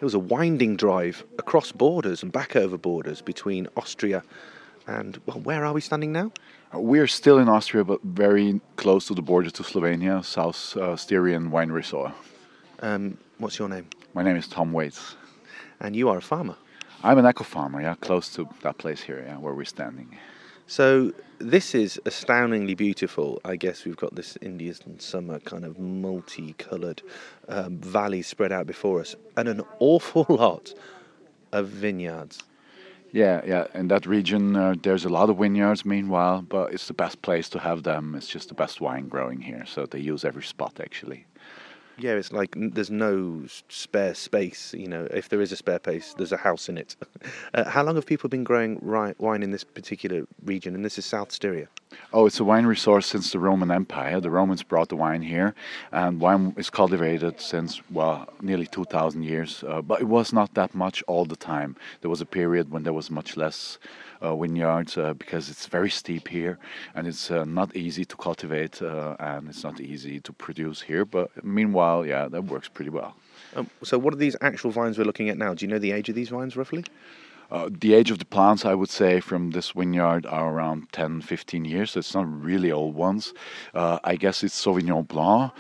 It was a winding drive across borders and back over borders between Austria and, well, where are we standing now? We're still in Austria, but very close to the border to Slovenia, South Styrian wine resort. What's your name? My name is Tom Waits. And you are a farmer. I'm an eco farmer, yeah, close to that place here, yeah, where we're standing. So this is astoundingly beautiful. I guess we've got this Indian summer kind of multicoloured valley spread out before us, and an awful lot of vineyards. Yeah, in that region there's a lot of vineyards meanwhile, but it's the best place to have them. It's just the best wine growing here, so they use every spot actually. Yeah, it's like there's no spare space. You know, if there is a spare space, there's a house in it. How long have people been growing wine in this particular region? And this is South Styria. Oh, it's a wine resource since the Roman Empire. The Romans brought the wine here, and wine is cultivated since, well, nearly 2,000 years. But it was not that much all the time. There was a period when there was much less vineyards because it's very steep here, and it's not easy to cultivate, and it's not easy to produce here. But meanwhile, yeah, that works pretty well. So what are these actual vines we're looking at now? Do you know the age of these vines roughly? The age of the plants, I would say, from this vineyard are around 10, 15 years. So it's not really old ones. I guess it's Sauvignon Blanc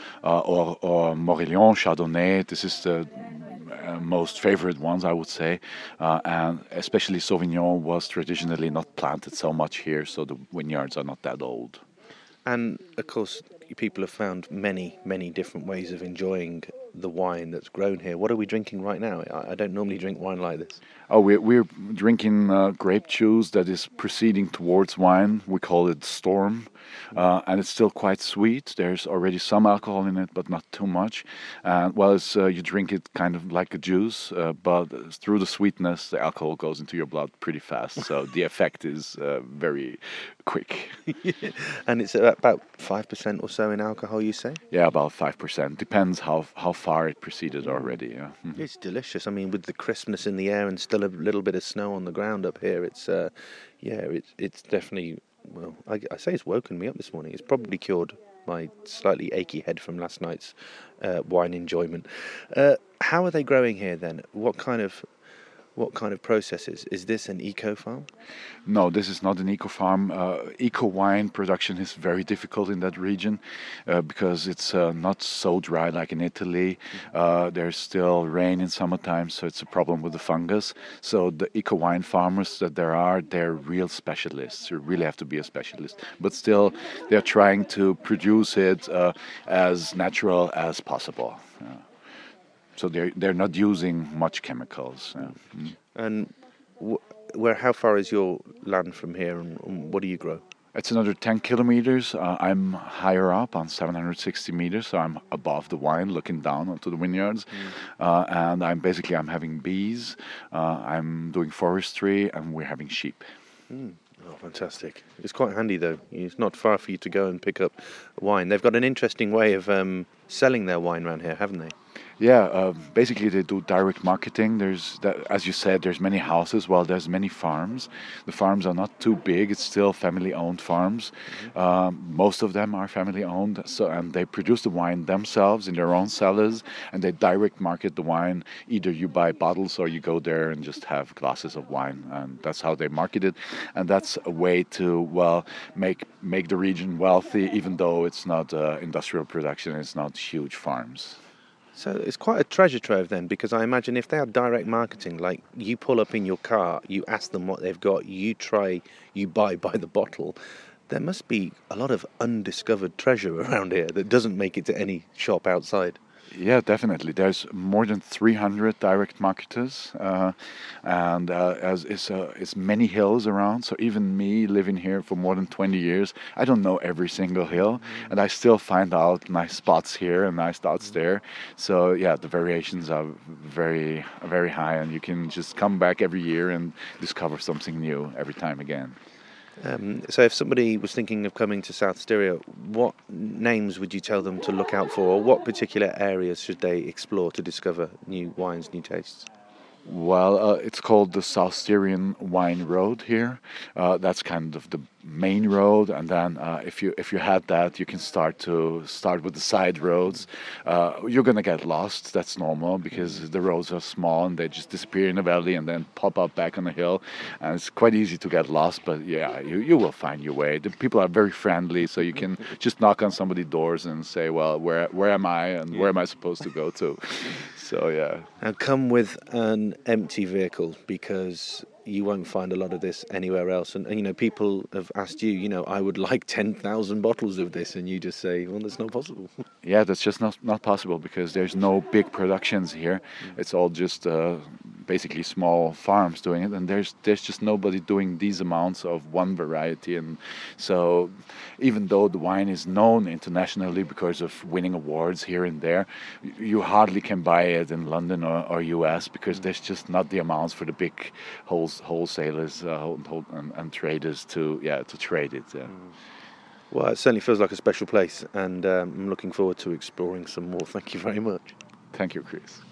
or Morillon, Chardonnay. This is the most favorite ones, I would say. And especially Sauvignon was traditionally not planted so much here, so the vineyards are not that old. And of course, people have found many, many different ways of enjoying the wine that's grown here. What are we drinking right now? I don't normally drink wine like this. Oh, we're drinking grape juice that is proceeding towards wine. We call it Storm, and it's still quite sweet. There's already some alcohol in it, but not too much. Well, it's, you drink it kind of like a juice, but through the sweetness, the alcohol goes into your blood pretty fast. So the effect is very quick. And it's about 5% or so in alcohol, you say? Yeah, about 5%. Depends how far it proceeded already. Yeah. It's delicious. I mean, with the crispness in the air and still a little bit of snow on the ground up here, it's it's definitely, well, I say it's woken me up this morning. It's probably cured my slightly achy head from last night's wine enjoyment. How are they growing here then? What kind of processes? Is this an eco farm? No, this is not an eco farm. Eco wine production is very difficult in that region because it's not so dry like in Italy. There's still rain in summertime, so it's a problem with the fungus. So the eco wine farmers that there are, they're real specialists. You really have to be a specialist. But still, they're trying to produce it as natural as possible. So they're not using much chemicals. And how far is your land from here, and what do you grow? It's another 10 kilometers. I'm higher up on 760 meters, so I'm above the wine, looking down onto the vineyards. And I'm having bees. I'm doing forestry, and we're having sheep. Oh, fantastic. It's quite handy, though. It's not far for you to go and pick up wine. They've got an interesting way of selling their wine around here, haven't they? Yeah, basically they do direct marketing. As you said, there's many houses. Well, there's many farms. The farms are not too big. It's still family-owned farms. Most of them are family-owned. So, and they produce the wine themselves in their own cellars, and they direct market the wine. Either you buy bottles or you go there and just have glasses of wine, and that's how they market it. And that's a way to, well, make the region wealthy, even though it's not industrial production. It's not huge farms. So it's quite a treasure trove then, because I imagine if they are direct marketing, like you pull up in your car, you ask them what they've got, you buy by the bottle, there must be a lot of undiscovered treasure around here that doesn't make it to any shop outside. Yeah, definitely. There's more than 300 direct marketers, and as it's many hills around. So even me living here for more than 20 years, I don't know every single hill, and I still find out nice spots here and nice spots there. So yeah, the variations are very, very high, and you can just come back every year and discover something new every time again. So if somebody was thinking of coming to South Styria, what names would you tell them to look out for, or what particular areas should they explore to discover new wines, new tastes? Well, it's called the South Styrian Wine Road here. That's kind of the main road, and then if you had that, you can start with the side roads. You're gonna get lost. That's normal because the roads are small and they just disappear in the valley and then pop up back on the hill, and it's quite easy to get lost. But yeah, you will find your way. The people are very friendly, so you can just knock on somebody's doors and say, "Well, where am I and where am I supposed to go to?" So yeah. And come with an empty vehicle because you won't find a lot of this anywhere else. And you know, people have asked you, you know, I would like 10,000 bottles of this, and you just say, well, that's not possible. Yeah, that's just not possible because there's no big productions here. It's all just basically small farms doing it, and there's just nobody doing these amounts of one variety. And so, even though the wine is known internationally because of winning awards here and there, you hardly can buy it in London or US because there's just not the amounts for the big wholesalers and traders to trade it. Yeah. Well, it certainly feels like a special place, and I'm looking forward to exploring some more. Thank you very much. Thank you, Chris.